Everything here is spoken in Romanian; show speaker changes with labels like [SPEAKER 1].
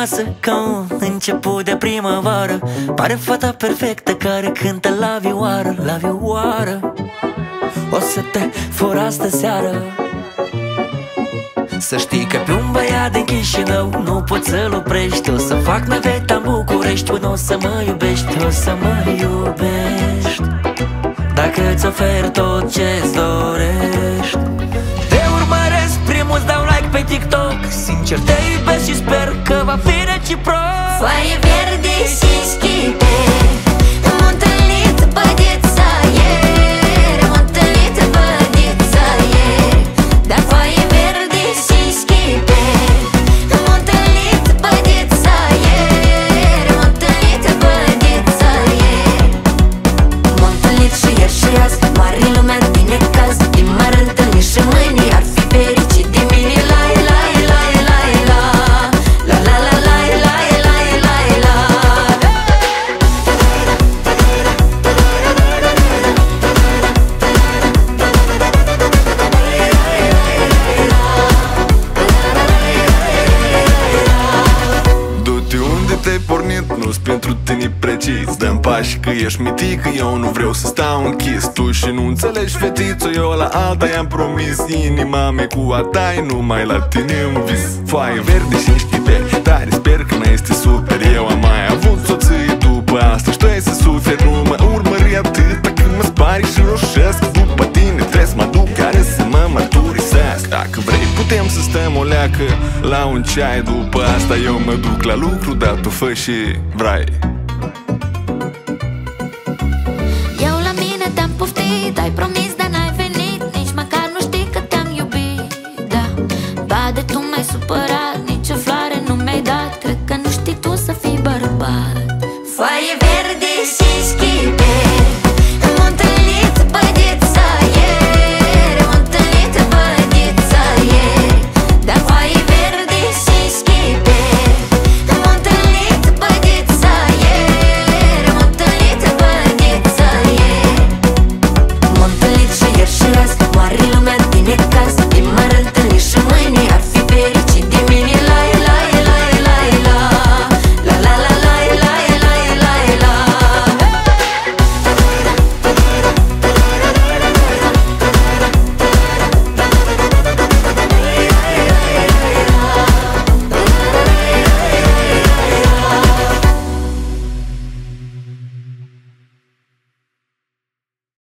[SPEAKER 1] frumoasă ca un început de primăvară. Pare fata perfectă care cântă la vioară, la vioară. O să te fur astă seară. Să știi că pe un băiat din Chișinău nu poți să-l oprești. O să fac naveta în București până o să mă iubești, o să mă iubești. Dacă îți ofer tot ce-ți dorești. Te urmăresc, primul îți dau like pe TikTok. Sincer te iubesc și sper că va fi reciproc.
[SPEAKER 2] Foaie verde și schimbe, am întâlnit bădița ieri, am întâlnit bădița ieri. Dar foaie verde și schimbe, am întâlnit bădița ieri, am întâlnit bădița ieri. M-am întâlnit și ieri și azi, mare lumea din necaz. Din m-ar întâlni și mâine ar fi fericit din mine. La la la la la la la la la la la la la.
[SPEAKER 3] Du-te unde te-ai pornit, nu-s pentru tine precis. Dă-mi pași că ești mitică, eu nu vreau să stau închis. Tu și nu înțelegi, fetiță, eu la alta i-am promis. Inima mea cu a ta e numai la tine în vis. Foaie verde și înșchiperi, tare sper că n-este super. Eu am mai avut soție după asta și tu ai să suferi. Nu mă urmări atât pe când mă spari și roșesc. După tine trebuie să mă duc care să mă mărturisesc. Dacă vrei putem să stăm o leacă la un ceai. După asta eu mă duc la lucru, dar tu fă și vrei.
[SPEAKER 2] Eu la mine te-am poftit, ai promis, dar n-ai venit. Nici măcar nu știi că te-am iubit, da. Ba de tu m-ai supărat, nici o floare nu mi-ai dat. Cred că nu știi tu să fii bărbat. Foaie verde și